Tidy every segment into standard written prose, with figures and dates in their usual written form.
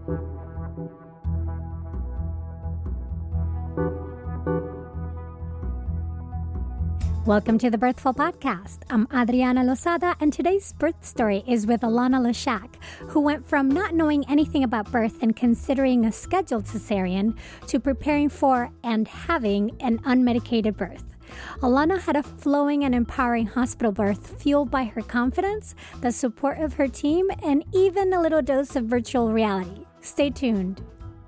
Welcome to the Birthful Podcast. I'm Adriana Lozada, and today's birth story is with Alana Leshak, who went from not knowing anything about birth and considering a scheduled cesarean to preparing for and having an unmedicated birth. Alana had a flowing and empowering hospital birth fueled by her confidence, the support of her team, and even a little dose of virtual reality. Stay tuned.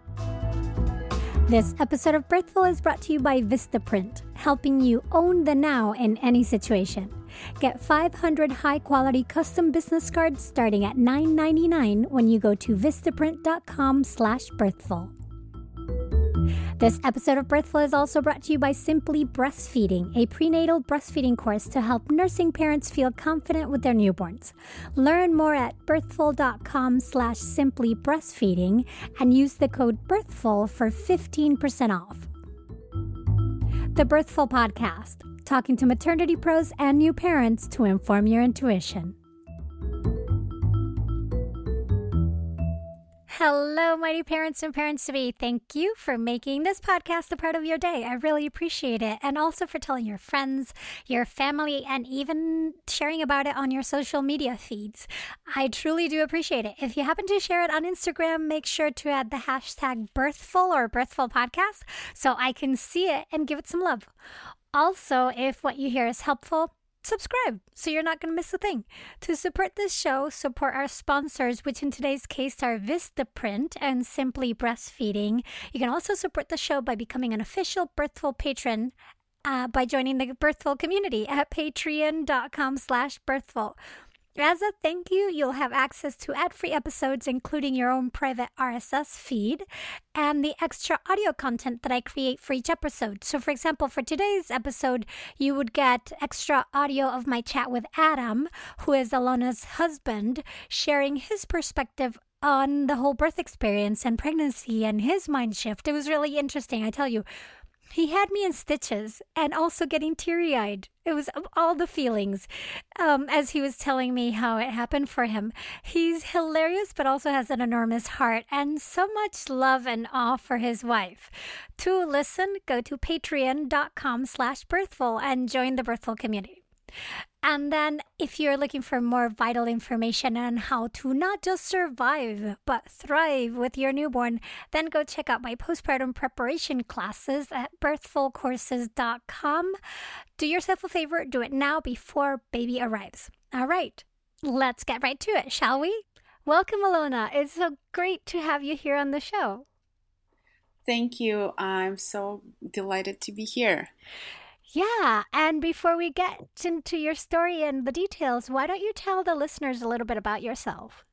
This episode of Birthful is brought to you by Vistaprint, helping you own the now in any situation. Get 500 high-quality custom business cards starting at $9.99 when you go to vistaprint.com/birthful. This episode of Birthful is also brought to you by Simply Breastfeeding, a prenatal breastfeeding course to help nursing parents feel confident with their newborns. Learn more at birthful.com/simplybreastfeeding and use the code BIRTHFUL for 15% off. The Birthful Podcast, talking to maternity pros and new parents to inform your intuition. Hello, mighty parents and parents-to-be. Thank you for making this podcast a part of your day. I really appreciate it. And also for telling your friends, your family, and even sharing about it on your social media feeds. I truly do appreciate it. If you happen to share it on Instagram, make sure to add the hashtag Birthful or Birthful Podcast so I can see it and give it some love. Also, if what you hear is helpful, subscribe so you're not going to miss a thing. To support this show, support our sponsors, which in today's case are Vistaprint and Simply Breastfeeding. You can also support the show by becoming an official Birthful patron by joining the Birthful community at patreon.com/birthful. As a thank you, you'll have access to ad-free episodes, including your own private RSS feed and the extra audio content that I create for each episode. So, for example, for today's episode, you would get extra audio of my chat with Adam, who is Alana's husband, sharing his perspective on the whole birth experience and pregnancy and his mind shift. It was really interesting, I tell you. He had me in stitches and also getting teary-eyed. It was all the feelings as he was telling me how it happened for him. He's hilarious, but also has an enormous heart and so much love and awe for his wife. To listen, go to patreon.com/birthful and join the Birthful community. And then if you're looking for more vital information on how to not just survive, but thrive with your newborn, then go check out my postpartum preparation classes at birthfulcourses.com. Do yourself a favor, do it now before baby arrives. All right, let's get right to it, shall we? Welcome, Alana. It's so great to have you here on the show. Thank you. I'm so delighted to be here. Yeah, and before we get into your story and the details, why don't you tell the listeners a little bit about yourself?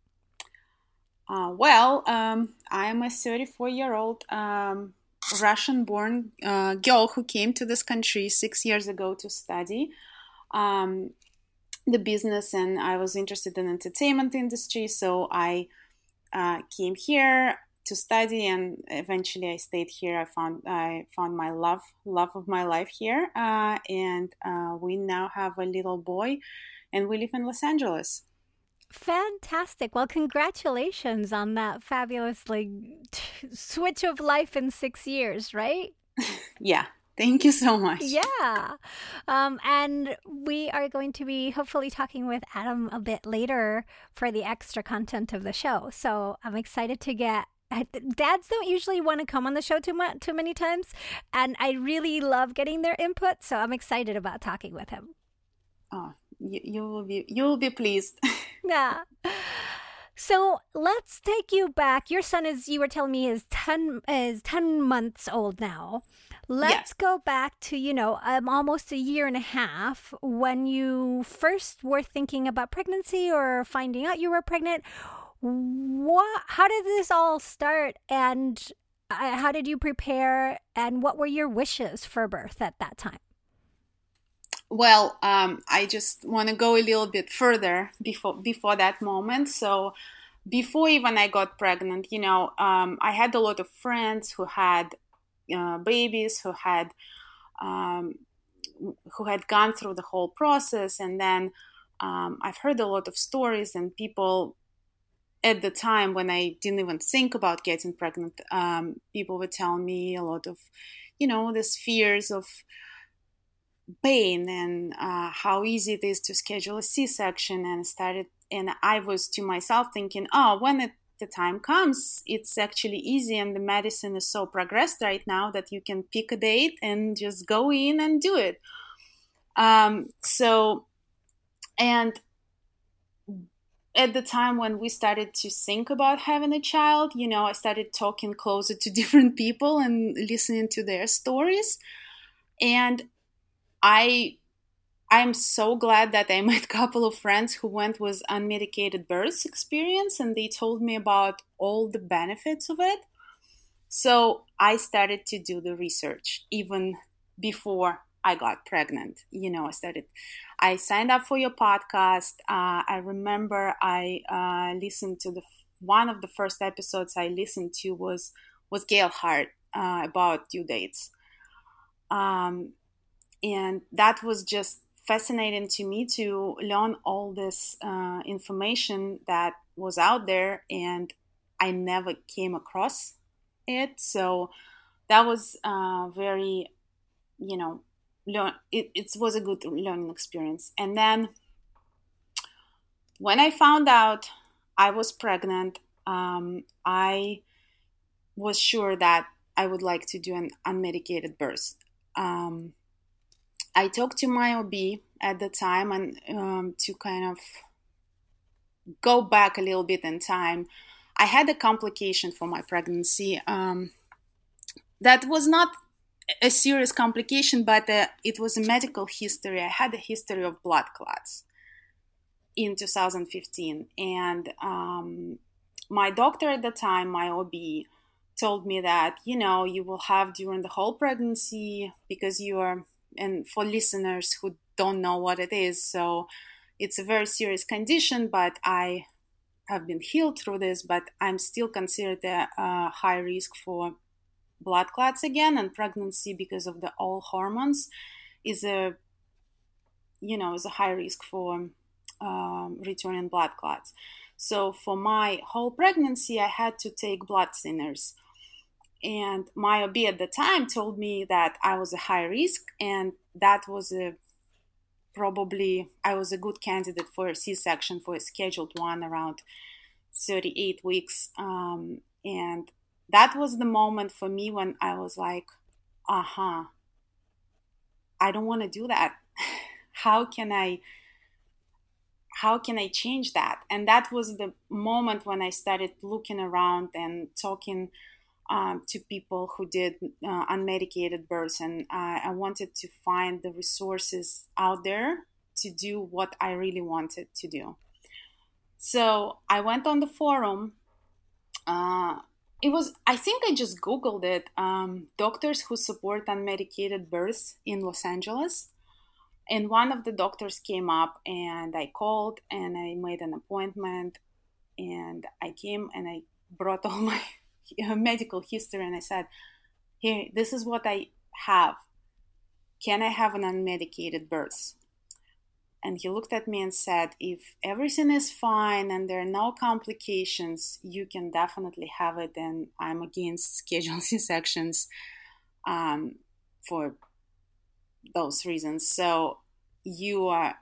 I am a 34-year-old Russian-born girl who came to this country 6 years ago to study the business, and I was interested in entertainment industry, so I came here to study, and eventually I stayed here. I found my love of my life here, and we now have a little boy, and we live in Los Angeles. Fantastic. Well, congratulations on that fabulous switch of life in 6 years, right? Yeah. Thank you so much. Yeah. And we are going to be hopefully talking with Adam a bit later for the extra content of the show. So I'm excited to get dads don't usually want to come on the show too many times, and I really love getting their input, so I'm excited about talking with him. Oh, you will be pleased. Yeah. So let's take you back. Your son you were telling me, is 10 months old now. Let's go back to, almost a year and a half when you first were thinking about pregnancy or finding out you were pregnant. How did this all start, and how did you prepare, and what were your wishes for birth at that time? Well, I just want to go a little bit further before that moment. So before even I got pregnant, I had a lot of friends who had babies, who had gone through the whole process. And then I've heard a lot of stories, and people at the time when I didn't even think about getting pregnant, people were telling me a lot of, these fears of pain and how easy it is to schedule a C-section, and I was to myself thinking, oh, when the time comes, it's actually easy, and the medicine is so progressed right now that you can pick a date and just go in and do it. And at the time when we started to think about having a child, I started talking closer to different people and listening to their stories. And I'm so glad that I met a couple of friends who went with unmedicated birth experience, and they told me about all the benefits of it. So I started to do the research even before I got pregnant. I signed up for your podcast. I remember I listened to one of the first episodes I listened to was Gail Hart about due dates. And that was just fascinating to me to learn all this information that was out there, and I never came across it. So that was very, it was a good learning experience. And then when I found out I was pregnant, I was sure that I would like to do an unmedicated birth. I talked to my OB at the time, and to kind of go back a little bit in time, I had a complication for my pregnancy. That was not a serious complication, but it was a medical history. I had a history of blood clots in 2015. And my doctor at the time, my OB, told me that, you will have during the whole pregnancy, because you are, and for listeners who don't know what it is, so it's a very serious condition, but I have been healed through this, but I'm still considered a high risk for blood clots again, and pregnancy, because of the all hormones, is a high risk for returning blood clots. So for my whole pregnancy, I had to take blood thinners. And my OB at the time told me that I was a high risk, and that was I was a good candidate for a C-section, for a scheduled one around 38 weeks. And that was the moment for me when I was like, I don't want to do that. How can I change that? And that was the moment when I started looking around and talking to people who did unmedicated births, and I wanted to find the resources out there to do what I really wanted to do. So I went on the forum. I think I just Googled it, doctors who support unmedicated births in Los Angeles. And one of the doctors came up, and I called and I made an appointment, and I came and I brought all my medical history, and I said, here, this is what I have. Can I have an unmedicated birth? And he looked at me and said, if everything is fine and there are no complications, you can definitely have it. And I'm against scheduled C-sections for those reasons. So he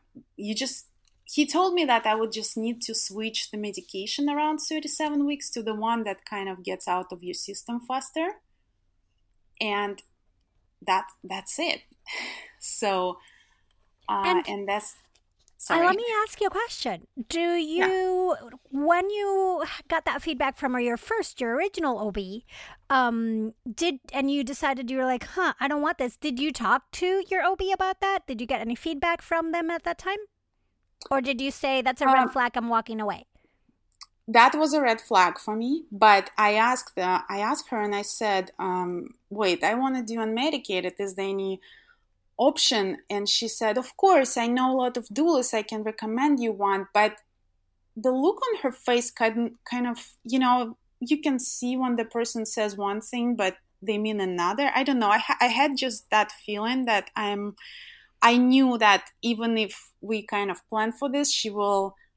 told me that I would just need to switch the medication around 37 weeks to the one that kind of gets out of your system faster. And that's it. So, and that's, sorry. Let me ask you a question. When you got that feedback from your original OB, and you decided, you were like, I don't want this. Did you talk to your OB about that? Did you get any feedback from them at that time? Or did you say, that's a red flag, I'm walking away? That was a red flag for me, but I asked her and I said, wait, I want to do unmedicated. Is there any option? And she said, of course, I know a lot of doulas, I can recommend you one. But the look on her face kind of, you can see when the person says one thing, but they mean another. I don't know. I had just that feeling that I knew that even if we kind of plan for this, she will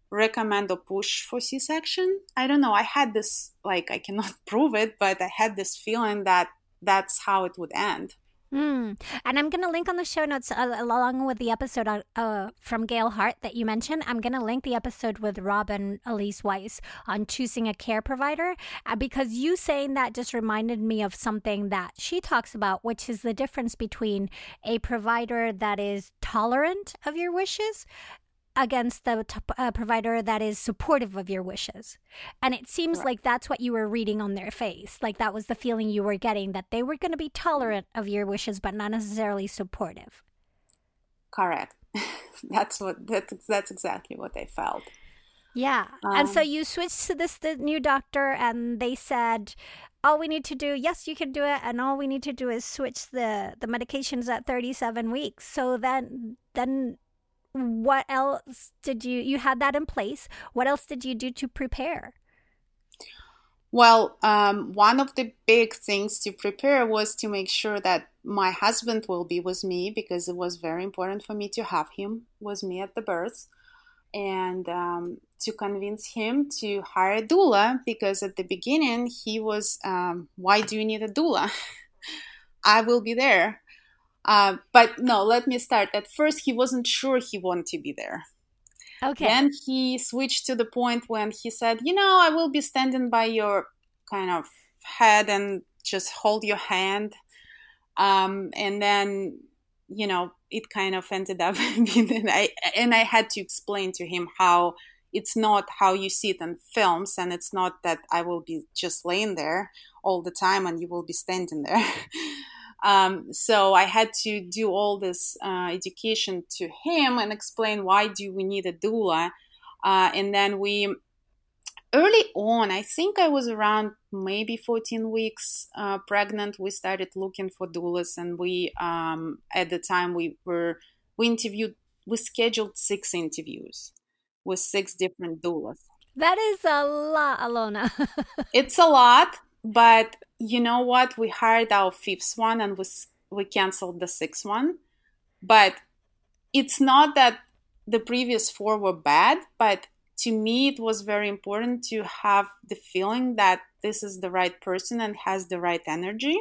recommend or push for C-section. I don't know. I had this, like, I cannot prove it, but I had this feeling that that's how it would end. And I'm going to link on the show notes along with the episode from Gail Hart that you mentioned. I'm going to link the episode with Rob and Elise Weiss on choosing a care provider because you saying that just reminded me of something that she talks about, which is the difference between a provider that is tolerant of your wishes against the provider that is supportive of your wishes. And it seems like that's what you were reading on their face. Like that was the feeling you were getting, that they were going to be tolerant of your wishes, but not necessarily supportive. Correct. That's exactly what I felt. Yeah. And so you switched to the new doctor and they said, all we need to do, yes, you can do it. And all we need to do is switch the medications at 37 weeks. So then what else did you had that in place? What else did you do to prepare? Well, one of the big things to prepare was to make sure that my husband will be with me, because it was very important for me to have him with me at the birth, and to convince him to hire a doula, because at the beginning he was, why do you need a doula? I will be there. But no, let me start. At first, he wasn't sure he wanted to be there. Okay. Then he switched to the point when he said, I will be standing by your kind of head and just hold your hand. And then, it kind of ended up being, and I had to explain to him how it's not how you see it in films, and it's not that I will be just laying there all the time and you will be standing there. So I had to do all this education to him and explain why do we need a doula. And then early on, I think I was around maybe 14 weeks pregnant, we started looking for doulas, and we at the time we scheduled 6 interviews with 6 different doulas. That is a lot, Alona. It's a lot, but you know what? We hired our 5th one and we canceled the 6th one. But it's not that the previous 4 were bad, but to me, it was very important to have the feeling that this is the right person and has the right energy.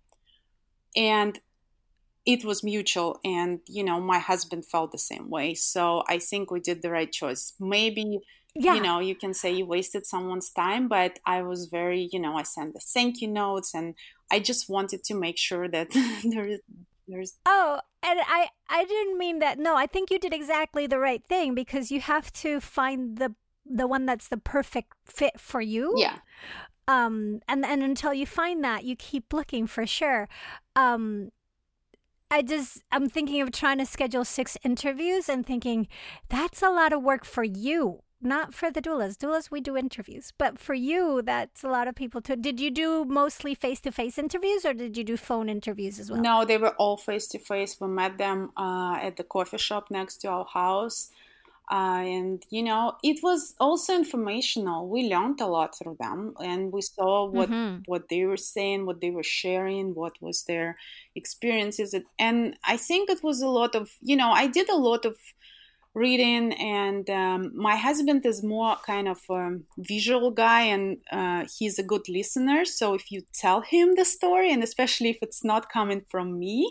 And it was mutual. And, my husband felt the same way. So I think we did the right choice. Maybe, you can say you wasted someone's time, but I was very, I sent the thank you notes, and I just wanted to make sure that there's... Oh, and I didn't mean that. No, I think you did exactly the right thing, because you have to find the one that's the perfect fit for you. Yeah. And until you find that, you keep looking for sure. I'm thinking of trying to schedule 6 interviews and thinking that's a lot of work for you. Not for the doulas. Doulas, we do interviews. But for you, that's a lot of people too. Did you do mostly face-to-face interviews, or did you do phone interviews as well? No, they were all face-to-face. We met them at the coffee shop next to our house. And, it was also informational. We learned a lot through them, and we saw what they were saying, what they were sharing, what was their experiences. And I think it was a lot of, I did a lot of reading, and my husband is more kind of a visual guy, and he's a good listener. So if you tell him the story, and especially if it's not coming from me,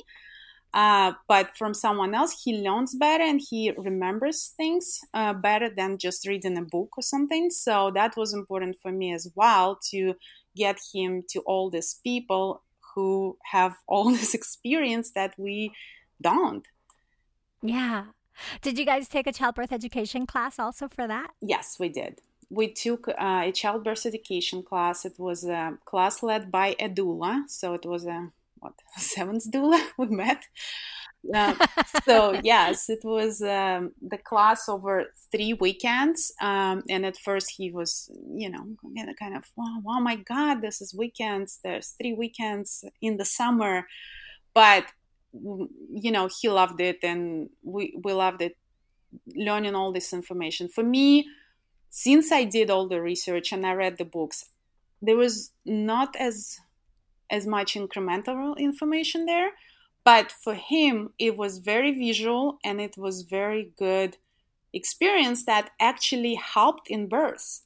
but from someone else, he learns better and he remembers things better than just reading a book or something. So that was important for me as well, to get him to all these people who have all this experience that we don't. Yeah. Did you guys take a childbirth education class also for that? Yes, we did. We took a childbirth education class. It was a class led by a doula. So it was a 7th doula we met. So yes, it was the class over 3 weekends. And at first he was, kind of, wow, my God, this is weekends. There's 3 weekends in the summer. But he loved it, and we loved it, learning all this information. For me, since I did all the research and I read the books, there was not as much incremental information there, but for him, it was very visual, and it was very good experience that actually helped in birth.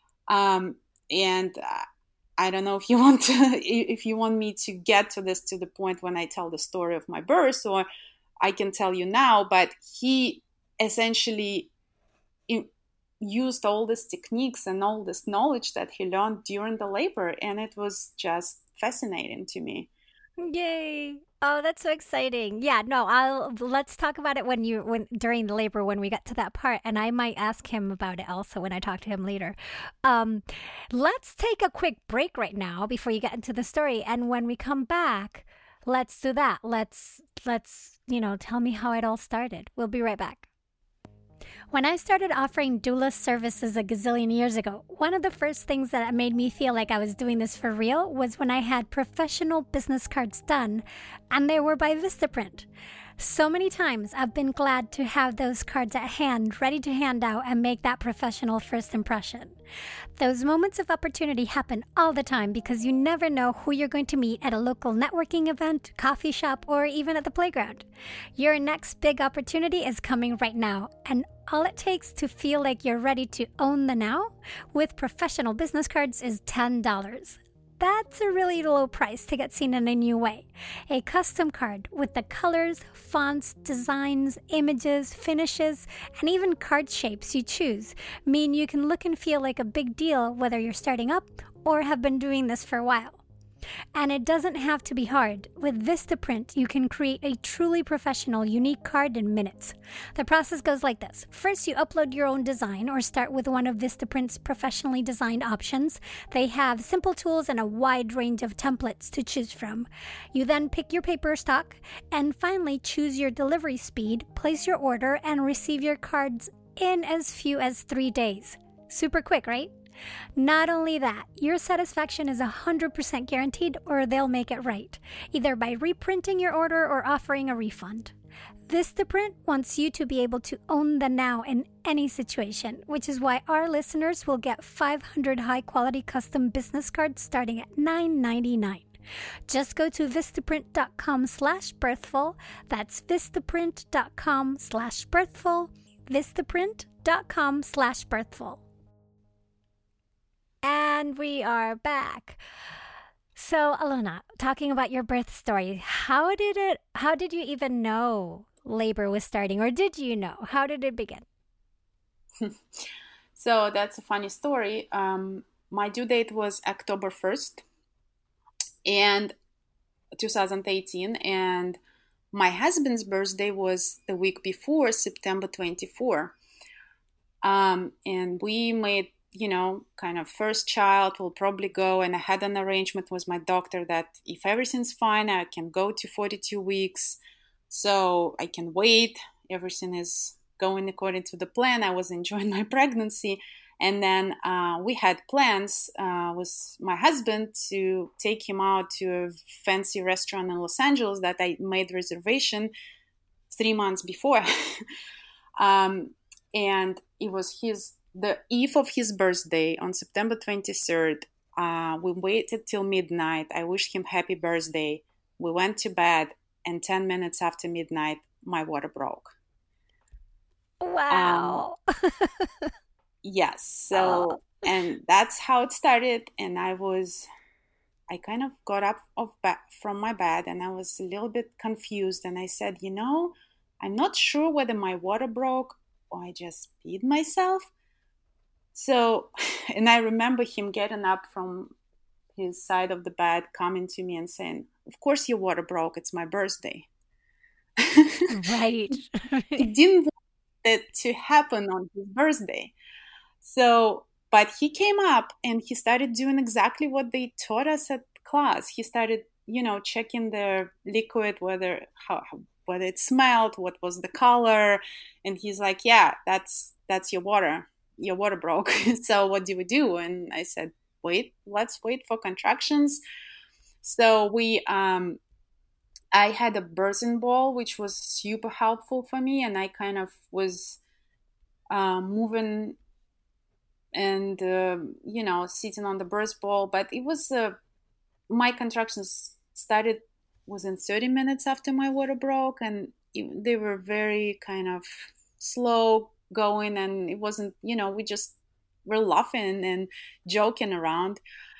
And I don't know if you want to, if you want me to get to this to the point when I tell the story of my birth, or I can tell you now. But he essentially used all these techniques and all this knowledge that he learned during the labor, and it was just fascinating to me. Yay. Oh, that's so exciting. Yeah, no, I'll let's talk about it when during the labor when we get to that part, and I might ask him about it also when I talk to him later. Um let's take a quick break right now before you get into the story, and when we come back, let's do that. Let's tell me how it all started. We'll be right back. When I started offering doula services a gazillion years ago, one of the first things that made me feel like I was doing this for real was when I had professional business cards done, and they were by Vistaprint. So many times I've been glad to have those cards at hand, ready to hand out and make that professional first impression. Those moments of opportunity happen all the time because you never know who you're going to meet at a local networking event, coffee shop, or even at the playground. Your next big opportunity is coming right now, and all it takes to feel like you're ready to own the now with professional business cards is $10. That's a really low price to get seen in a new way. A custom card with the colors, fonts, designs, images, finishes, and even card shapes you choose mean you can look and feel like a big deal whether you're starting up or have been doing this for a while. And it doesn't have to be hard. With Vistaprint, you can create a truly professional, unique card in minutes. The process goes like this. First, you upload your own design or start with one of Vistaprint's professionally designed options. They have simple tools and a wide range of templates to choose from. You then pick your paper stock and finally choose your delivery speed, place your order, and receive your cards in as few as 3 days. Super quick, right? Not only that, your satisfaction is 100% guaranteed or they'll make it right, either by reprinting your order or offering a refund. Vistaprint wants you to be able to own the now in any situation, which is why our listeners will get 500 high-quality custom business cards starting at $9.99. Just go to Vistaprint.com/birthful. That's Vistaprint.com/birthful. Vistaprint.com/birthful. And we are back. So, Alona, talking about your birth story, how did you even know labor was starting, or did you know? How did it begin? So that's a funny story. My due date was October 1st and 2018, and my husband's birthday was the week before, September 24. And we made kind of first child will probably go, and I had an arrangement with my doctor that if everything's fine, I can go to 42 weeks, so I can wait. Everything is going according to the plan. I was enjoying my pregnancy, and then we had plans with my husband to take him out to a fancy restaurant in Los Angeles that I made reservation 3 months before. And it was the eve of his birthday on September 23rd. We waited till midnight. I wished him happy birthday. We went to bed, and 10 minutes after midnight, my water broke. Wow. Yes. So, and that's how it started. And I kind of got up from my bed, and I was a little bit confused. And I said, I'm not sure whether my water broke or I just peed myself. So, and I remember him getting up from his side of the bed, coming to me and saying, "Of course your water broke. It's my birthday." Right. He didn't want it to happen on his birthday. So, but he came up and he started doing exactly what they taught us at class. He started, checking the liquid, whether it smelled, what was the color. And he's like, "Yeah, that's your water. Your water broke." So what do we do? And I said, let's wait for contractions. So I had a birthing ball, which was super helpful for me. And I kind of was moving and, sitting on the birth ball. But it was, my contractions started within 30 minutes after my water broke. And they were very kind of slow, going, and it wasn't, we just were laughing and joking around.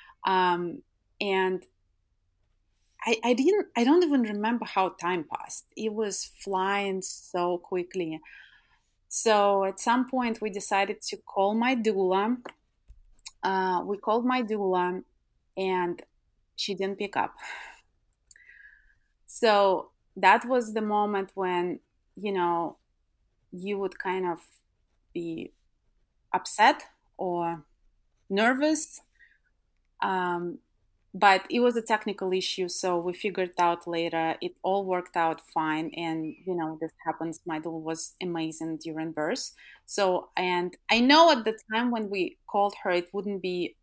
And I don't even remember how time passed. It was flying so quickly. So at some point we decided to call my doula. We called my doula, and she didn't pick up. So that was the moment when, you would kind of be upset or nervous. Um, but it was a technical issue, so we figured out later. It all worked out fine, and this happens. My doula was amazing during birth. So, and I know at the time when we called her, it wouldn't be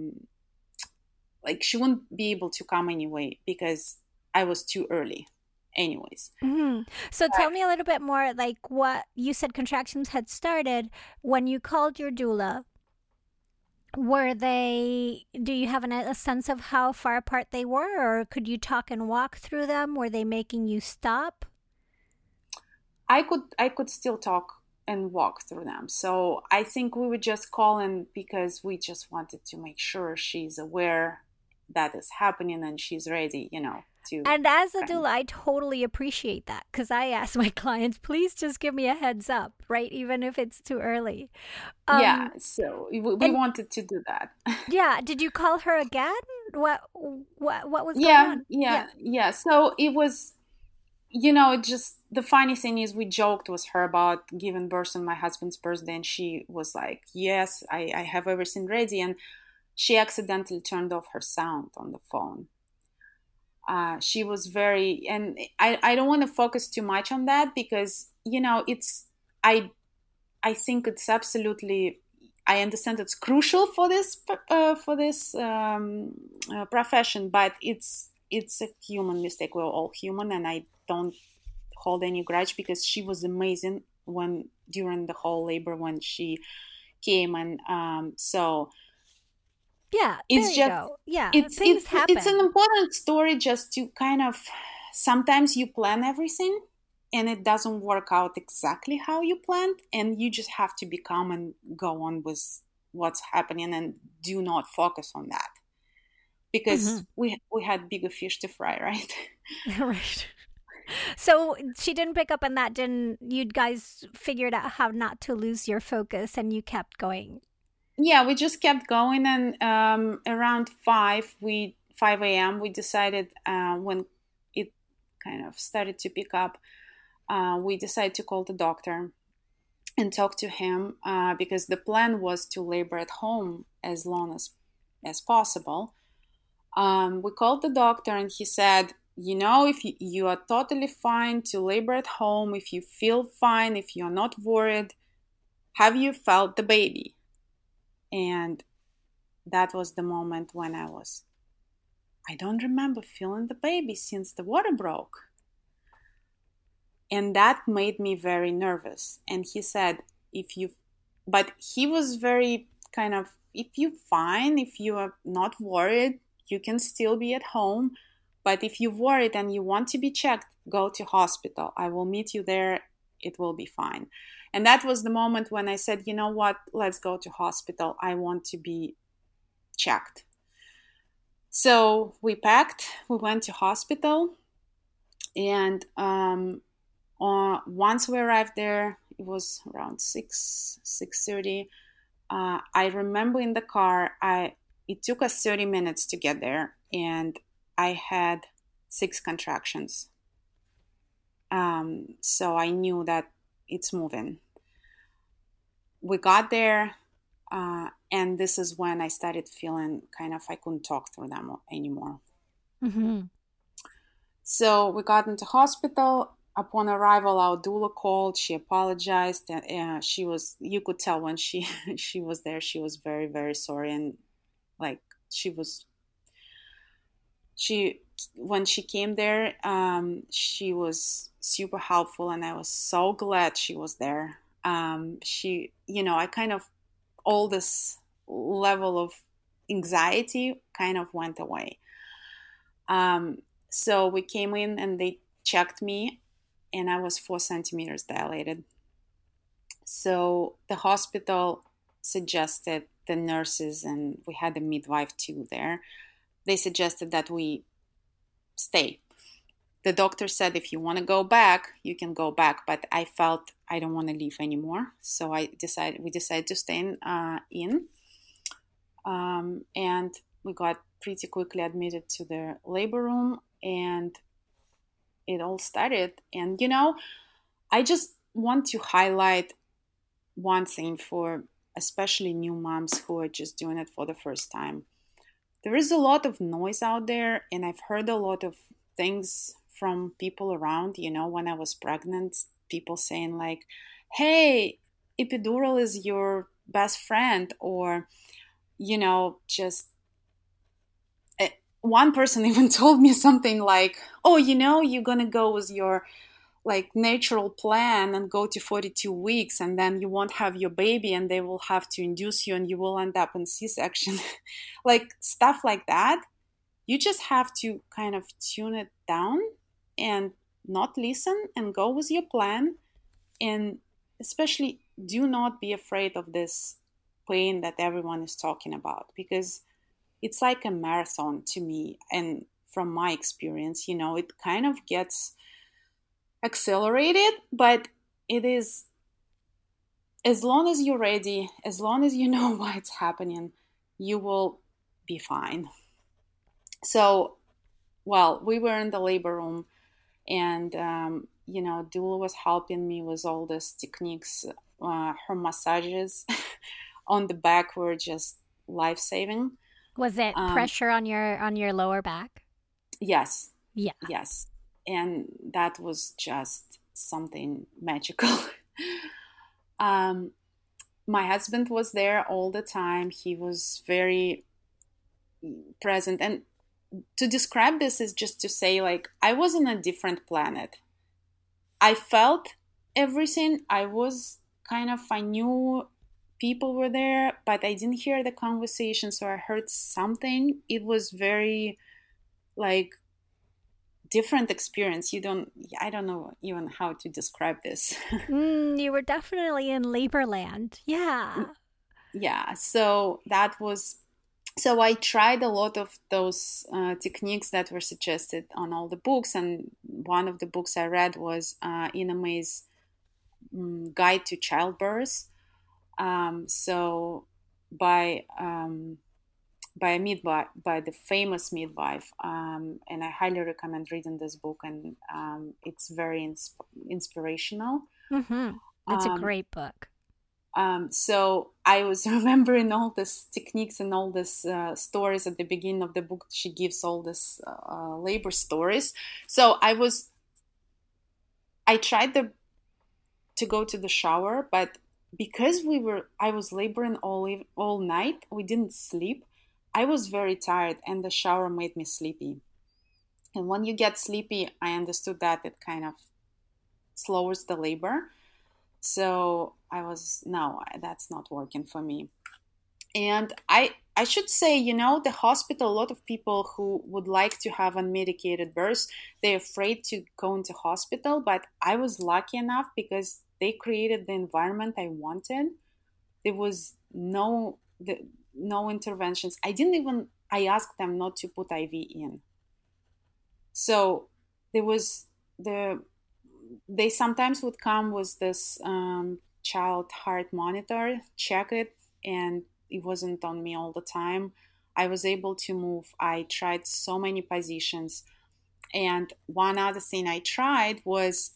like she wouldn't be able to come anyway because I was too early, anyways. So tell me a little bit more, like what you said contractions had started when you called your doula. Do you have a sense of how far apart they were, or could you talk and walk through them? Were they making you stop? I could still talk and walk through them. So I think we would just call in because we just wanted to make sure she's aware that is happening and she's ready, to And as a kind doula, I totally appreciate that because I ask my clients, please just give me a heads up, right? Even if it's too early. yeah. Um, So we and wanted to do that. yeah, did you call her again? What was going Yeah, on? Yeah. yeah, yeah. So it was, it just the funny thing is we joked with her about giving birth on my husband's birthday, and she was like, "Yes, I have everything ready," and she accidentally turned off her sound on the phone. She was very, and I don't want to focus too much on that because it's I I think it's absolutely. I understand it's crucial for this profession, but it's a human mistake. We're all human, and I don't hold any grudge because she was amazing when during the whole labor when she came, and so Yeah, there it's you just go. Yeah, it's things it's an happen. important story just to kind of sometimes you plan everything and it doesn't work out exactly how you planned, and you just have to be calm and go on with what's happening and do not focus on that Hmm. because we had bigger fish to fry, right? Right. So she didn't pick up, and that didn't, you guys figured out how not to lose your focus and you kept going. Yeah, we just kept going, and around 5 a.m. we decided when it kind of started to pick up, we decided to call the doctor and talk to him because the plan was to labor at home as long as possible. We called the doctor, and he said, if you are totally fine to labor at home, if you feel fine, if you're not worried, have you felt the baby? And that was the moment when I don't remember feeling the baby since the water broke. And that made me very nervous. And he said, but he was very kind of, if you're fine, if you are not worried, you can still be at home. But if you're worried and you want to be checked, go to hospital. I will meet you there. It will be fine. And that was the moment when I said, you know what, let's go to hospital. I want to be checked. So we packed, we went to hospital, and once we arrived there, it was around 6:30. I remember in the car, it took us 30 minutes to get there, and I had 6 contractions. So I knew that it's moving. We got there, and this is when I started feeling kind of I couldn't talk through them anymore. Hmm. So we got into hospital. Upon arrival, our doula called. She apologized, and she was. You could tell when she she was there. She was very very sorry, and like she was. She when she came there, she was super helpful, and I was so glad she was there. I kind of all this level of anxiety kind of went away. So we came in and they checked me, and I was 4 centimeters dilated. So the hospital suggested, the nurses, and we had a midwife too there, they suggested that we stay. The doctor said, if you want to go back, you can go back. But I felt I don't want to leave anymore. So we decided to stay in. And we got pretty quickly admitted to the labor room, and it all started. And, I just want to highlight one thing for especially new moms who are just doing it for the first time. There is a lot of noise out there, and I've heard a lot of things from people around, when I was pregnant, people saying like, hey, epidural is your best friend, or, just one person even told me something like, oh, you're going to go with your like natural plan and go to 42 weeks, and then you won't have your baby and they will have to induce you and you will end up in C-section. Like stuff like that. You just have to kind of tune it down and not listen and go with your plan. And especially do not be afraid of this pain that everyone is talking about, because it's like a marathon to me. And from my experience, it kind of gets accelerated, but it is, as long as you're ready, as long as you know why it's happening, you will be fine. So, well, we were in the labor room, and doula was helping me with all these techniques. Her massages on the back were just life-saving. Was it pressure on your lower back? Yes. Yeah. Yes. And that was just something magical. My husband was there all the time. He was very present. And to describe this is just to say, like, I was on a different planet. I felt everything. I knew people were there, but I didn't hear the conversation. So I heard something. It was very, like, different experience. I don't know even how to describe this. You were definitely in labor land. Yeah. So I tried a lot of those techniques that were suggested on all the books, and one of the books I read was Ina May's Guide to Childbirth. So by the famous midwife, and I highly recommend reading this book, and it's very inspirational. Mm-hmm. It's a great book. So I was remembering all these techniques and all these stories at the beginning of the book. She gives all these labor stories. So I tried to go to the shower, but because I was laboring all night, we didn't sleep. I was very tired, and the shower made me sleepy. And when you get sleepy, I understood that it kind of slows the labor. So no, that's not working for me. And I should say, the hospital, a lot of people who would like to have unmedicated births, they're afraid to go into hospital. But I was lucky enough because they created the environment I wanted. There was no interventions. I asked them not to put IV in. So they sometimes would come with this child heart monitor, check it, and it wasn't on me all the time. I was able to move. I tried so many positions. And one other thing I tried was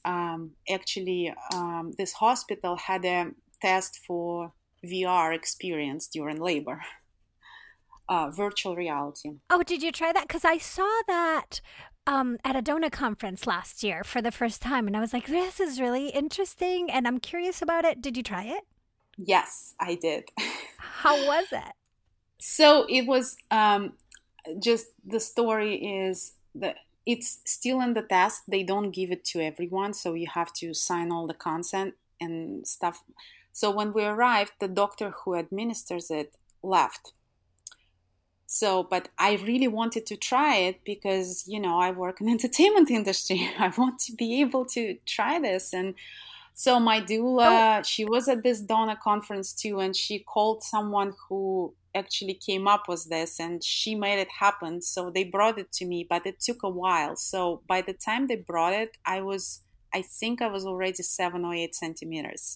this hospital had a test for VR experience during labor, virtual reality. Oh, did you try that? Because I saw that at a donor conference last year for the first time, and I was like, this is really interesting, and I'm curious about it. Did you try it? Yes, I did. How was it? So it was just, the story is that it's still in the test. They don't give it to everyone, so you have to sign all the consent and stuff. So when we arrived, the doctor who administers it left. So, but I really wanted to try it because, I work in the entertainment industry. I want to be able to try this. And So my Oh, doula, she was at this Donna conference too, and she called someone who actually came up with this, and she made it happen. So they brought it to me, but it took a while. So by the time they brought it, I think I was already 7 or 8 centimeters.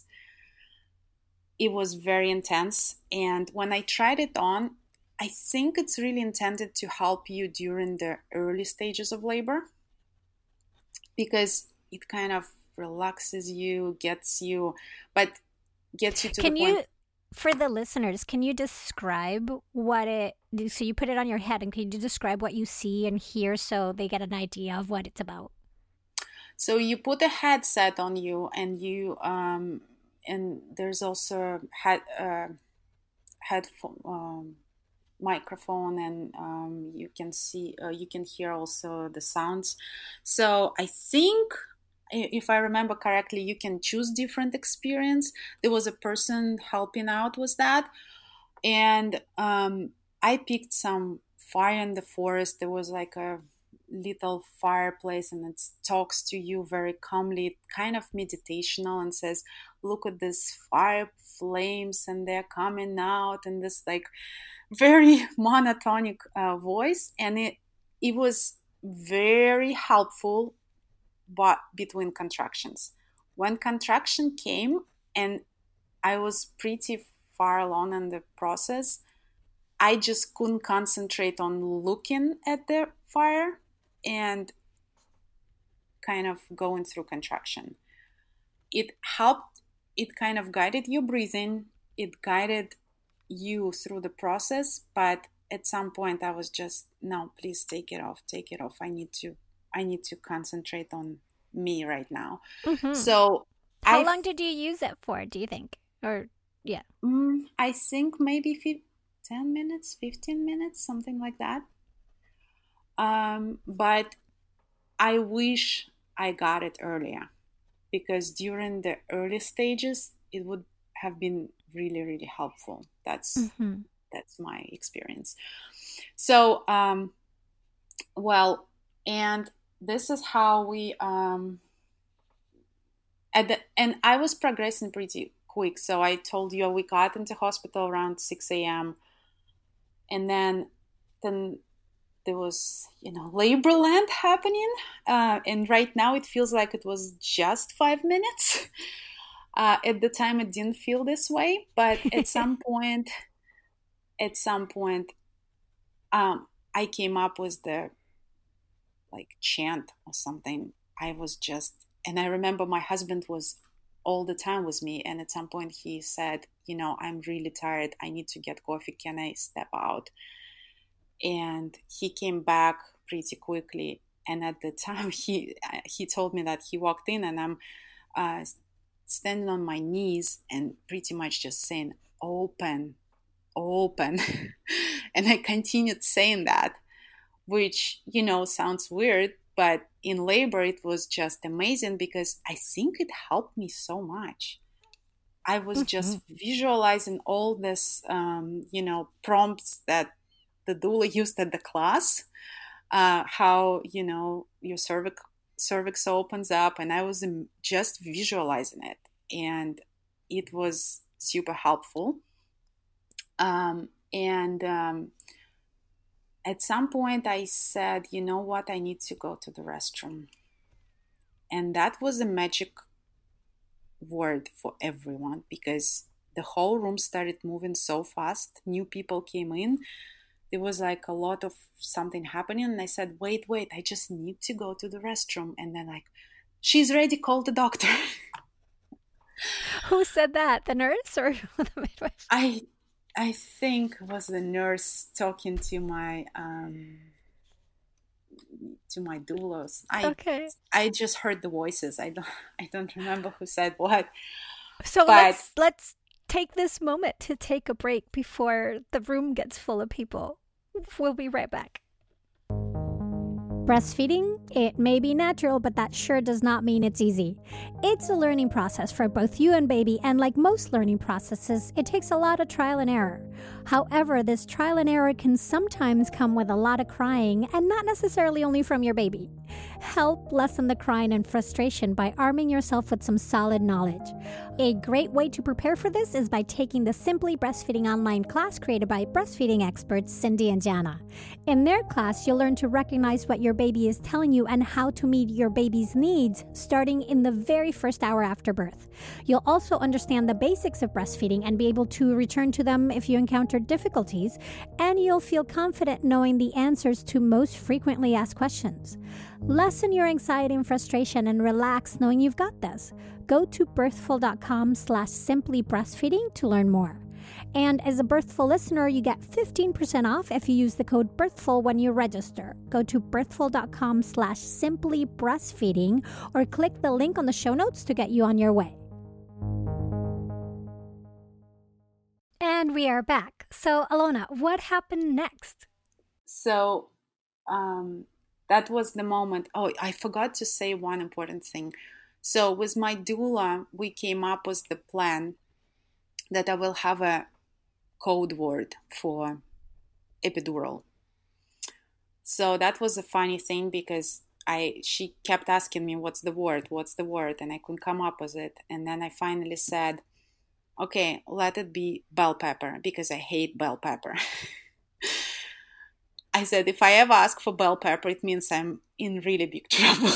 It was very intense, and when I tried it on, I think it's really intended to help you during the early stages of labor because it kind of relaxes you, but gets you to the can point. you, for the listeners, can you describe what it, so you put it on your head, and can you describe what you see and hear so they get an idea of what it's about? So you put a headset on you, and and there's also headphone microphone, and you can hear also the sounds. So I think, if I remember correctly, you can choose different experience. There was a person helping out with that, and I picked some fire in the forest. There was like a little fireplace, and it talks to you very calmly, kind of meditational, and says, look at this fire flames, and they're coming out, and this like very monotonic voice, and it was very helpful, but between contractions. When contraction came, and I was pretty far along in the process, I just couldn't concentrate on looking at the fire and kind of going through contraction. It helped, it kind of guided your breathing, it guided you through the process, but at some point I was just, no, please take it off, take it off. I need to concentrate on me right now. Mm-hmm. So How I long did you use it for, do you think? Or, yeah. I think maybe 10 minutes, 15 minutes, something like that. But I wish I got it earlier, because during the early stages, it would have been really, really helpful. Mm-hmm. That's my experience. So, well, and this is how we and I was progressing pretty quick. So I told you we got into hospital around 6 a.m. and then there was labor land happening, and right now it feels like it was just 5 minutes. At the time it didn't feel this way, but at some point I came up with the like chant or something. I was just, and I remember my husband was all the time with me, and at some point he said, I'm really tired, I need to get coffee, can I step out? And he came back pretty quickly, and at the time he told me that he walked in, and I'm standing on my knees and pretty much just saying, open, open. And I continued saying that, which sounds weird, but in labor it was just amazing, because I think it helped me so much. I was Mm-hmm. just visualizing all this prompts that the doula used at the class, how your cervix opens up, and I was just visualizing it, and it was super helpful. And At some point I said, you know what, I need to go to the restroom. And that was a magic word for everyone, because the whole room started moving so fast. New people came in. There was like a lot of something happening. And I said, wait, I just need to go to the restroom. And then, like, she's ready, call the doctor. Who said that? The nurse or the midwife? I think it was the nurse talking to my doulas. Okay. I just heard the voices. I don't remember who said what. So But let's take this moment to take a break before the room gets full of people. We'll be right back. Breastfeeding, it may be natural, but that sure does not mean it's easy. It's a learning process for both you and baby, and like most learning processes, it takes a lot of trial and error. However, this trial and error can sometimes come with a lot of crying, and not necessarily only from your baby. Help lessen the crying and frustration by arming yourself with some solid knowledge. A great way to prepare for this is by taking the Simply Breastfeeding online class created by breastfeeding experts Cindy and Jana. In their class, you'll learn to recognize what your baby is telling you and how to meet your baby's needs starting in the very first hour after birth. You'll also understand the basics of breastfeeding and be able to return to them if you encounter difficulties, and you'll feel confident knowing the answers to most frequently asked questions. Lessen your anxiety and frustration and relax knowing you've got this. Go to birthful.com/simplybreastfeeding to learn more. And as a Birthful listener, you get 15% off if you use the code BIRTHFUL when you register. Go to birthful.com/simplybreastfeeding or click the link on the show notes to get you on your way. And we are back. So, Alona, what happened next? So, that was the moment. Oh, I forgot to say one important thing. So with my doula, we came up with the plan that I will have a code word for epidural. So that was a funny thing because she kept asking me, what's the word? And I couldn't come up with it. And then I finally said, okay, let it be bell pepper, because I hate bell pepper. I said, if I ever ask for bell pepper, it means I'm in really big trouble.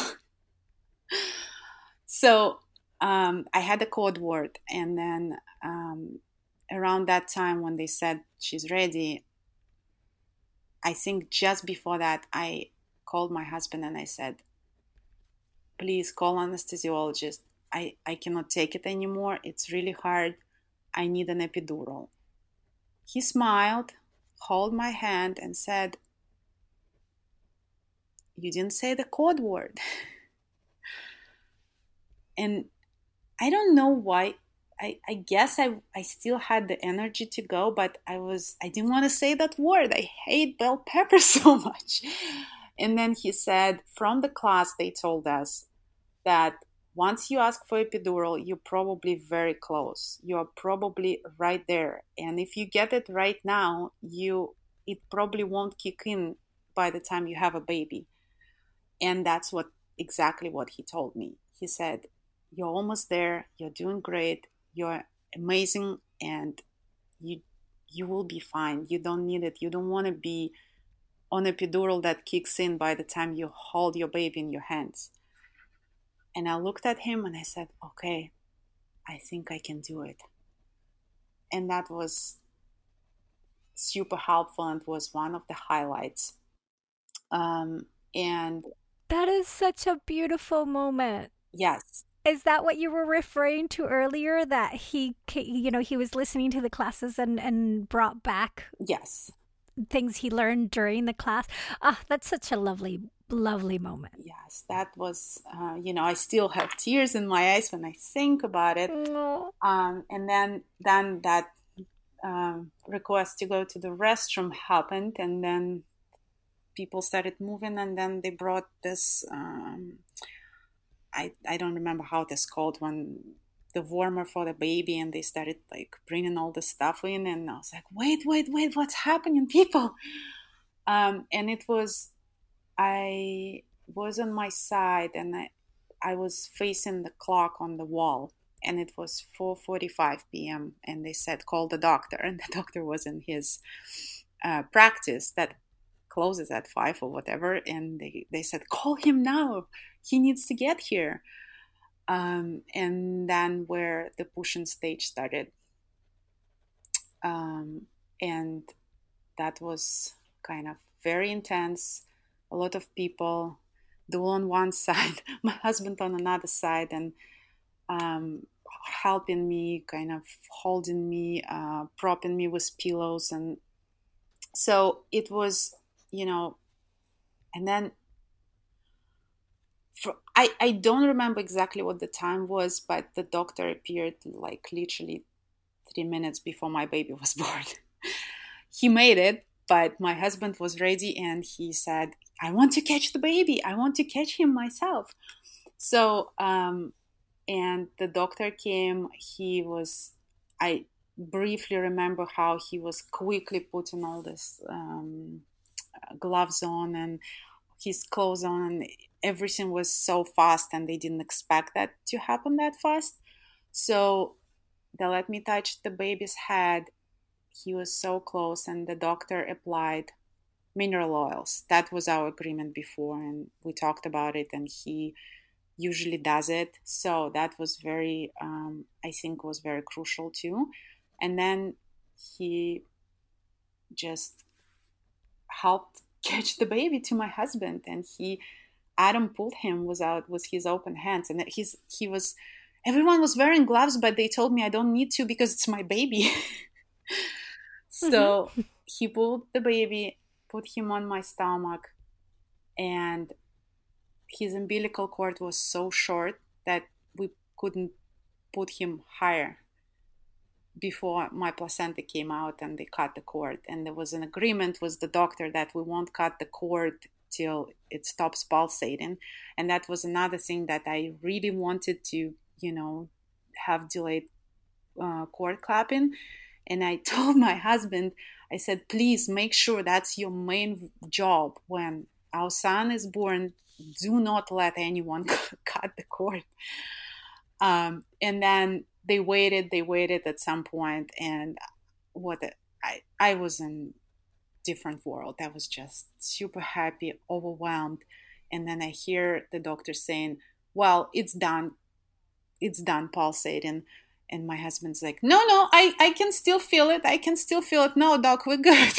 So I had a code word. And then around that time when they said she's ready, I think just before that, I called my husband and I said, please call anesthesiologist. I cannot take it anymore. It's really hard. I need an epidural. He smiled, held my hand and said, you didn't say the code word. And I don't know why. I guess I still had the energy to go, but I didn't want to say that word. I hate bell pepper so much. And then he said, from the class, they told us that once you ask for epidural, you're probably very close. You're probably right there. And if you get it right now, it probably won't kick in by the time you have a baby. And that's exactly what he told me. He said, you're almost there. You're doing great. You're amazing. And you will be fine. You don't need it. You don't want to be on an epidural that kicks in by the time you hold your baby in your hands. And I looked at him and I said, okay, I think I can do it. And that was super helpful and was one of the highlights. And that is such a beautiful moment. Yes. Is that what you were referring to earlier, that he was listening to the classes and brought back yes things he learned during the class? That's such a lovely moment. Yes, that was I still have tears in my eyes when I think about it. And then that request to go to the restroom happened, and then people started moving, and then they brought this I don't remember how it is called, when the warmer for the baby, and they started like bringing all the stuff in, and I was like, wait, what's happening, people? And it was, I was on my side, and I was facing the clock on the wall, and it was 4:45 p.m. and they said, call the doctor, and the doctor was in his practice that closes at 5 or whatever, and they said, call him now, he needs to get here. And then where the pushing stage started, and that was kind of very intense. A lot of people, Dual on one side, my husband on another side, and helping me, kind of holding me, propping me with pillows. And so it was, and then I don't remember exactly what the time was, but the doctor appeared like literally 3 minutes before my baby was born. He made it, but my husband was ready, and he said, I want to catch the baby. I want to catch him myself. So, and the doctor came. I briefly remember how he was quickly putting all this gloves on and his clothes on, and everything was so fast, and they didn't expect that to happen that fast. So they let me touch the baby's head. He was so close, and the doctor applied mineral oils. That was our agreement before, and we talked about it, and he usually does it. So that was very, I think, was very crucial too. And then he just helped catch the baby to my husband, and Adam pulled him with his open hands, and he was. Everyone was wearing gloves, but they told me I don't need to because it's my baby. So he pulled the baby, put him on my stomach, and his umbilical cord was so short that we couldn't put him higher before my placenta came out, and they cut the cord. And there was an agreement with the doctor that we won't cut the cord till it stops pulsating. And that was another thing that I really wanted to, have delayed cord clapping. And I told my husband, I said, please make sure that's your main job. When our son is born, do not let anyone cut the cord. And then they waited at some point, and I was in different world. I was just super happy, overwhelmed. And then I hear the doctor saying, well, it's done pulsating. And my husband's like, no, I can still feel it. No, doc, we're good.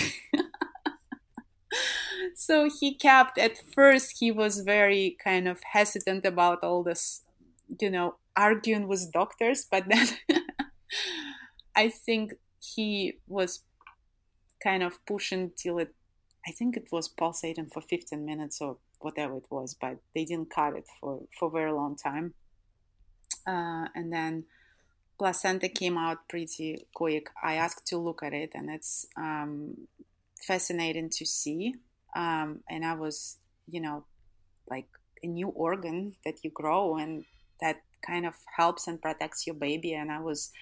So he kept, at first, he was very kind of hesitant about all this, arguing with doctors. But then I think he was kind of pushing till I think it was pulsating for 15 minutes or whatever it was, but they didn't cut it for a very long time. And then placenta came out pretty quick. I asked to look at it, and it's fascinating to see. And I was, like a new organ that you grow, and that kind of helps and protects your baby. And I was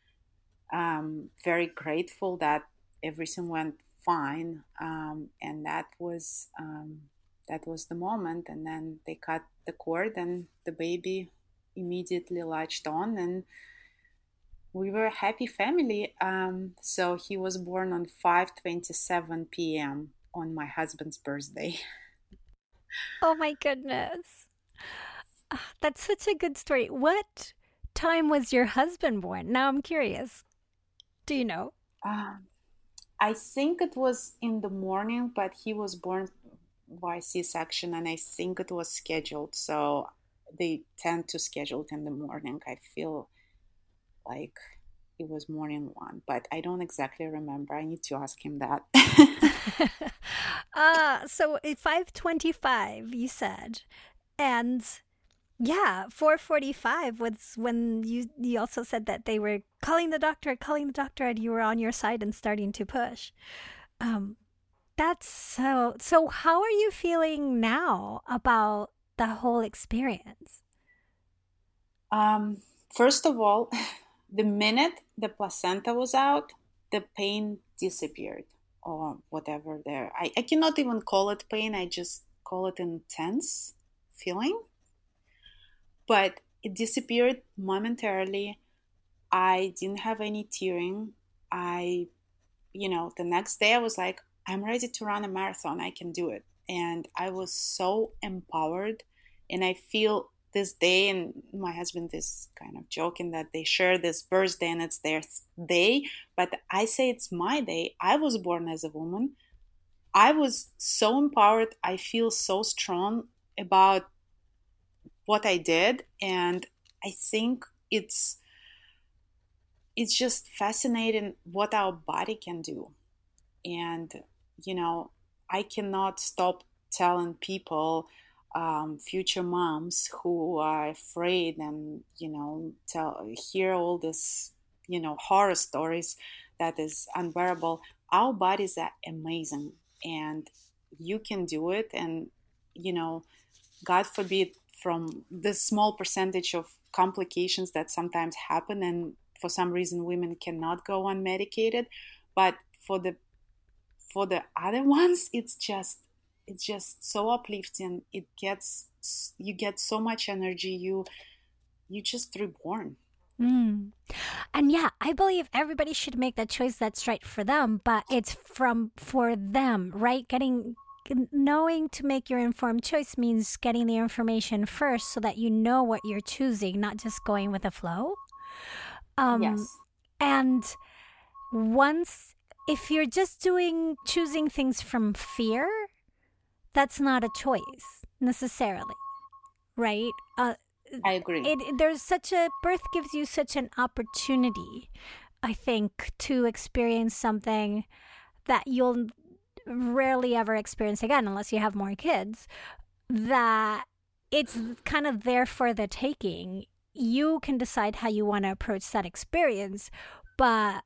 very grateful that everything went fine. And that was the moment. And then they cut the cord, and the baby immediately latched on, and we were a happy family. So he was born on 5:27 p.m. on my husband's birthday. Oh my goodness. That's such a good story. What time was your husband born? Now I'm curious. Do you know? I think it was in the morning, but he was born by C-section, and I think it was scheduled. So they tend to schedule it in the morning. I feel like it was morning one, but I don't exactly remember. I need to ask him that. So at 5:25 you said, and yeah, 4:45 was when you also said that they were calling the doctor, and you were on your side and starting to push. That's so how are you feeling now about the whole experience? First of all, the minute the placenta was out, the pain disappeared, or whatever there. I cannot even call it pain. I just call it intense feeling. But it disappeared momentarily. I didn't have any tearing. The next day I was like, I'm ready to run a marathon. I can do it. And I was so empowered. And I feel this day, and my husband is kind of joking that they share this birthday and it's their day. But I say it's my day. I was born as a woman. I was so empowered. I feel so strong about what I did. And I think it's just fascinating what our body can do. And, I cannot stop telling people, future moms who are afraid and, hear all this, horror stories that is unbearable. Our bodies are amazing. And you can do it. And, you know, God forbid, from the small percentage of complications that sometimes happen, and for some reason women cannot go unmedicated, but for the other ones, it's just so uplifting. You get so much energy. You just reborn. Mm. And yeah, I believe everybody should make the choice that's right for them, but it's for them, right? Knowing to make your informed choice means getting the information first so that you know what you're choosing, not just going with the flow. Yes. And if you're just choosing things from fear, that's not a choice necessarily, right? I agree. Birth gives you such an opportunity, I think, to experience something that you'll rarely ever experience again unless you have more kids, that it's kind of there for the taking. You can decide how you want to approach that experience, but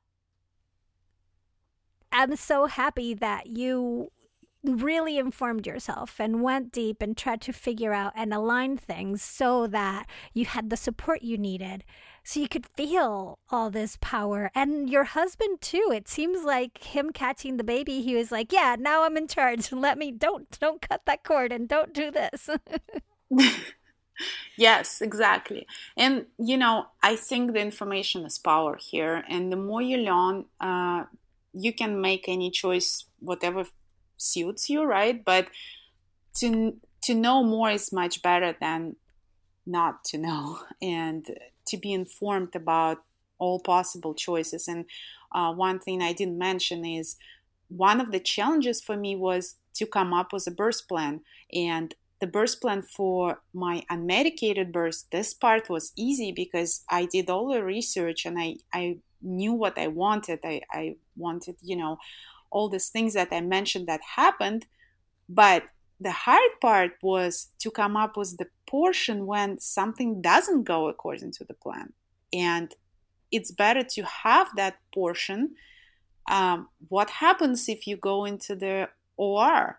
I'm so happy that you really informed yourself and went deep and tried to figure out and align things so that you had the support you needed, so you could feel all this power. And your husband too, it seems like him catching the baby, he was like, yeah, now I'm in charge. Don't cut that cord and don't do this. Yes, exactly. And, you know, I think the information is power here. And the more you learn, you can make any choice, whatever suits you, right? But to know more is much better than not to know, and to be informed about all possible choices. And one thing I didn't mention is, one of the challenges for me was to come up with a birth plan. And the birth plan for my unmedicated birth, this part was easy because I did all the research and I knew what I wanted. I wanted, you know, all these things that I mentioned that happened. But the hard part was to come up with the portion when something doesn't go according to the plan. And it's better to have that portion. What happens if you go into the OR?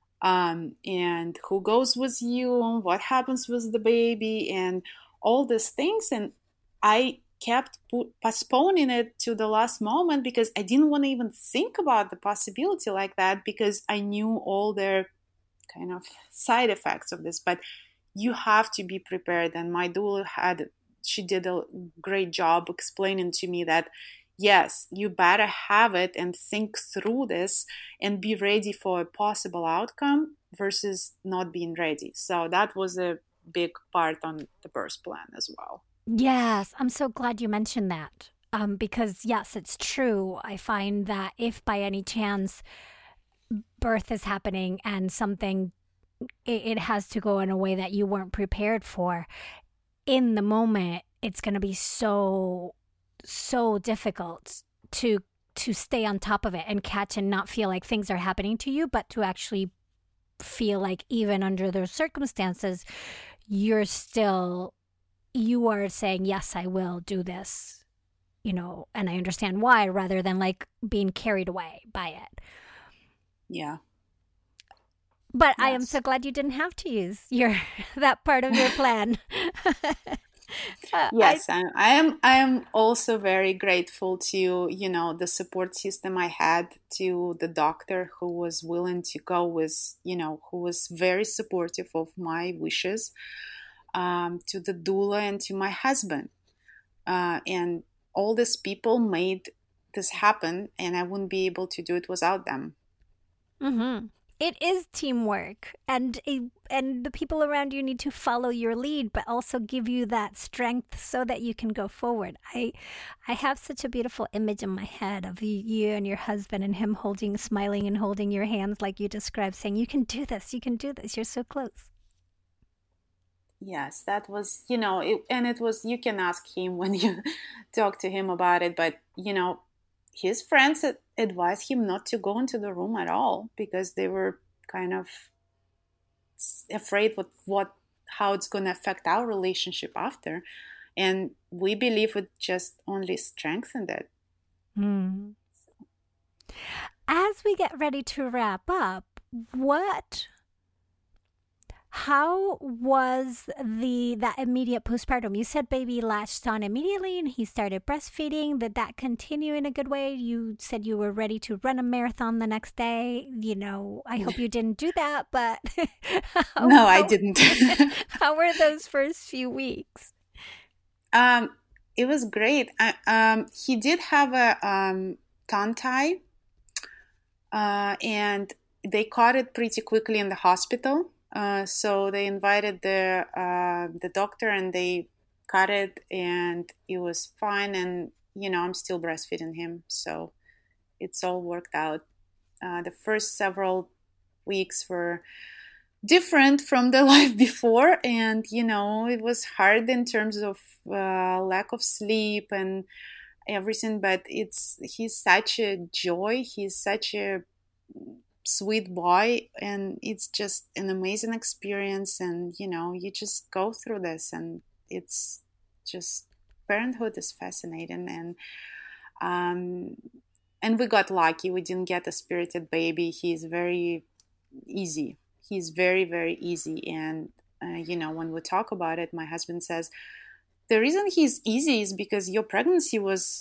And who goes with you? What happens with the baby? And all these things. And I kept postponing it to the last moment because I didn't want to even think about the possibility like that, because I knew all the kind of side effects of this. But you have to be prepared. And my doula she did a great job explaining to me that, yes, you better have it and think through this and be ready for a possible outcome versus not being ready. So that was a big part on the birth plan as well. Yes, I'm so glad you mentioned that. Because yes, it's true. I find that if by any chance birth is happening and it has to go in a way that you weren't prepared for, in the moment, it's going to be so difficult to stay on top of it and catch and not feel like things are happening to you, but to actually feel like even under those circumstances, you are saying, yes, I will do this, you know, and I understand why, rather than like being carried away by it. Yeah. But yes. I am so glad you didn't have to use that part of your plan. Yes, I am also very grateful to, you know, the support system I had, to the doctor who was willing to go with, you know, who was very supportive of my wishes, to the doula and to my husband. And all these people made this happen, and I wouldn't be able to do it without them. Mm-hmm. It is teamwork, and the people around you need to follow your lead, but also give you that strength so that you can go forward. I have such a beautiful image in my head of you and your husband, and him smiling and holding your hands like you described, saying, you can do this, you're so close. Yes, that was, you know, it was, you can ask him when you talk to him about it, but, you know, his friends advised him not to go into the room at all because they were kind of afraid how it's going to affect our relationship after. And we believe it just only strengthened it. Mm. As we get ready to wrap up, How was that immediate postpartum? You said baby latched on immediately and he started breastfeeding. Did that continue in a good way? You said you were ready to run a marathon the next day. I hope you didn't do that, but No, I didn't. How were those first few weeks? It was great. He did have a tongue tie, and they caught it pretty quickly in the hospital. So they invited the doctor, and they cut it, and it was fine. And I'm still breastfeeding him, so it's all worked out. The first several weeks were different from the life before, and it was hard in terms of lack of sleep and everything, but he's such a joy. He's such a sweet boy, and it's just an amazing experience. And you just go through this, and it's just, parenthood is fascinating. And we got lucky. We didn't get a spirited baby. He's very easy. He's very, very easy. And when we talk about it, my husband says the reason he's easy is because your pregnancy was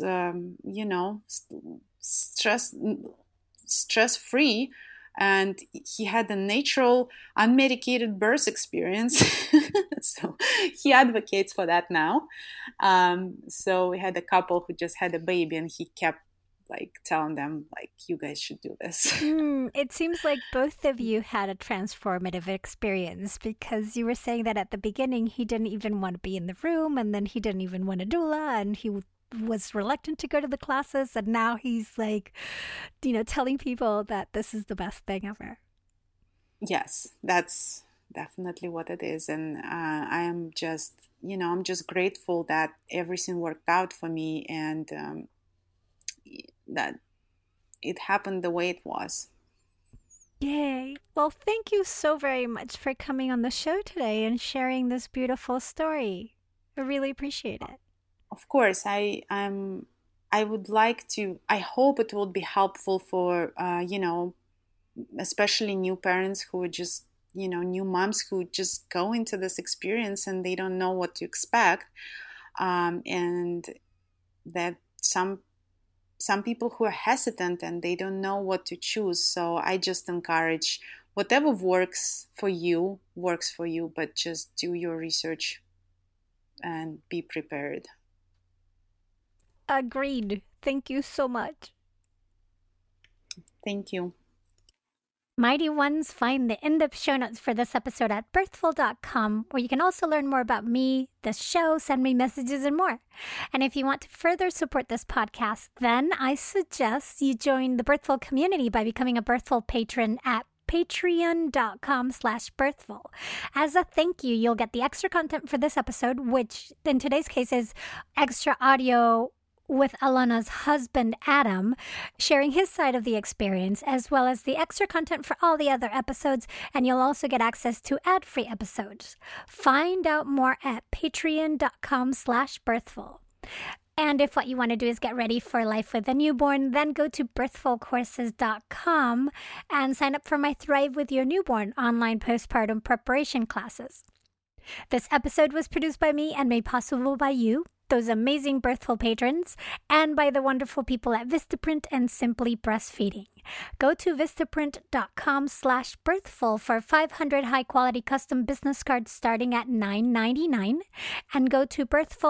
stress free, and he had a natural unmedicated birth experience. So he advocates for that now. So we had a couple who just had a baby, and he kept telling them, you guys should do this. It seems like both of you had a transformative experience, because you were saying that at the beginning he didn't even want to be in the room, and then he didn't even want a doula, and he was reluctant to go to the classes, and now he's telling people that this is the best thing ever. Yes, that's definitely what it is. And I am just, I'm just grateful that everything worked out for me, and that it happened the way it was. Yay. Well, thank you so very much for coming on the show today and sharing this beautiful story. I really appreciate it. Of course, I would like to, I hope it will be helpful for, especially new parents who are just, new moms who just go into this experience and they don't know what to expect. And that some people who are hesitant and they don't know what to choose. So I just encourage whatever works for you, but just do your research and be prepared. Agreed. Thank you so much. Thank you. Mighty Ones, find the in-depth show notes for this episode at birthful.com, where you can also learn more about me, the show, send me messages, and more. And if you want to further support this podcast, then I suggest you join the Birthful community by becoming a Birthful patron at patreon.com/birthful. As a thank you, you'll get the extra content for this episode, which in today's case is extra audio with Alana's husband, Adam, sharing his side of the experience, as well as the extra content for all the other episodes, and you'll also get access to ad-free episodes. Find out more at patreon.com/birthful. And if what you want to do is get ready for life with a newborn, then go to birthfulcourses.com and sign up for my Thrive with Your Newborn online postpartum preparation classes. This episode was produced by me and made possible by you, those amazing Birthful patrons, and by the wonderful people at Vistaprint and Simply Breastfeeding. Go to vistaprint.com/birthful for 500 high-quality custom business cards starting at $9.99, and go to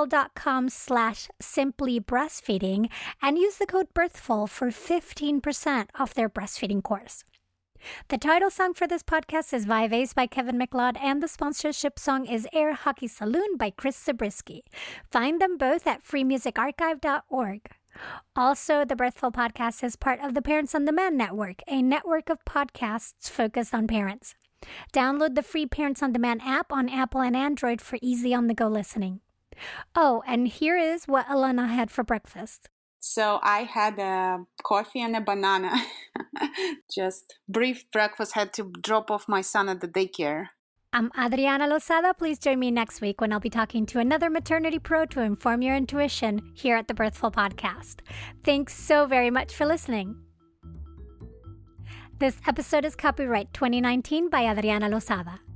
birthful.com/simplybreastfeeding and use the code BIRTHFUL for 15% off their breastfeeding course. The title song for this podcast is Vivace by Kevin MacLeod, and the sponsorship song is Air Hockey Saloon by Chris Zabriskie. Find them both at freemusicarchive.org. Also, the Birthful podcast is part of the Parents on Demand Network, a network of podcasts focused on parents. Download the free Parents on Demand app on Apple and Android for easy on-the-go listening. Oh, and here is what Alana had for breakfast. So I had a coffee and a banana. Just brief breakfast. Had to drop off my son at the daycare. I'm Adriana Lozada. Please join me next week when I'll be talking to another maternity pro to inform your intuition here at the Birthful Podcast. Thanks so very much for listening. This episode is copyright 2019 by Adriana Lozada.